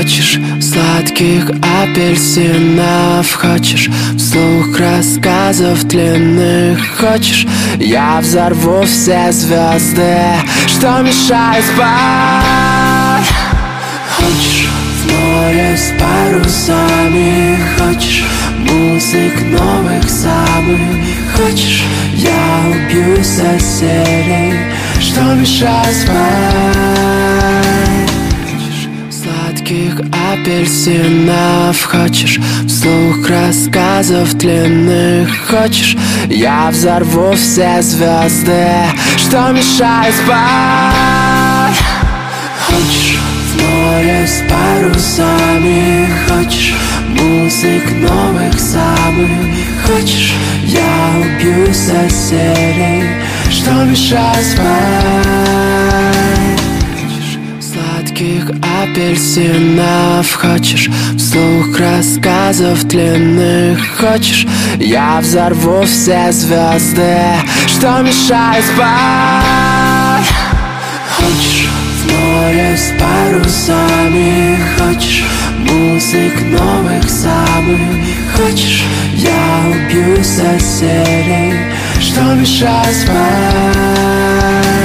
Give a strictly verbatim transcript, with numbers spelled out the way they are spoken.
Хочешь сладких апельсинов, хочешь вслух рассказов длинных, хочешь я взорву все звезды, что мешает спать. Хочешь в море с парусами, хочешь музык новых самых, хочешь я убью соседей, что мешает спать. Сладких апельсинов, хочешь вслух рассказов длинных, хочешь я взорву все звезды, что мешает спать. Хочешь в море с парусами, хочешь музык новых самых, хочешь я убью соседей, что мешает спать. Сладких апельсинов, хочешь вслух рассказов длинных, хочешь я взорву все звезды, что мешает спать. Хочешь в море с парусами, хочешь музык новых самых, хочешь я убью соседей, что мешает спать.